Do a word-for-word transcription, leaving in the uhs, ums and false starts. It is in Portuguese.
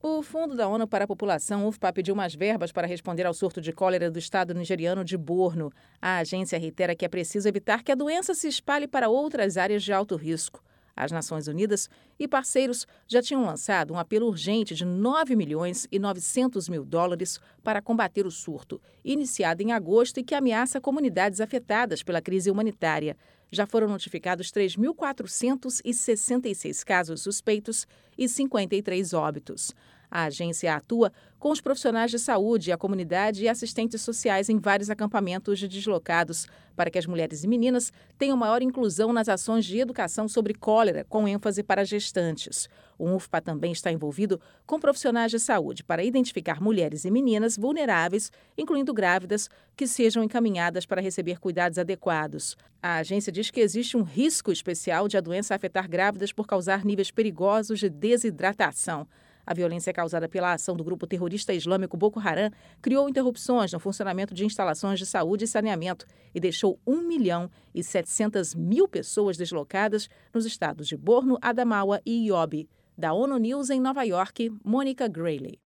O Fundo da ONU para a População, UNFPA, pediu mais verbas para responder ao surto de cólera do estado nigeriano de Borno. A agência reitera que é preciso evitar que a doença se espalhe para outras áreas de alto risco. As Nações Unidas e parceiros já tinham lançado um apelo urgente de nove milhões e novecentos mil dólares para combater o surto, iniciado em agosto e que ameaça comunidades afetadas pela crise humanitária. Já foram notificados três mil quatrocentos e sessenta e seis casos suspeitos e cinquenta e três óbitos. A agência atua com os profissionais de saúde, a comunidade e assistentes sociais em vários acampamentos de deslocados para que as mulheres e meninas tenham maior inclusão nas ações de educação sobre cólera, com ênfase para gestantes. O UNFPA também está envolvido com profissionais de saúde para identificar mulheres e meninas vulneráveis, incluindo grávidas, que sejam encaminhadas para receber cuidados adequados. A agência diz que existe um risco especial de a doença afetar grávidas por causar níveis perigosos de desidratação. A violência causada pela ação do grupo terrorista islâmico Boko Haram criou interrupções no funcionamento de instalações de saúde e saneamento e deixou um milhão e setecentas mil pessoas deslocadas nos estados de Borno, Adamawa e Yobe. Da ONU News em Nova York, Mônica Grayley.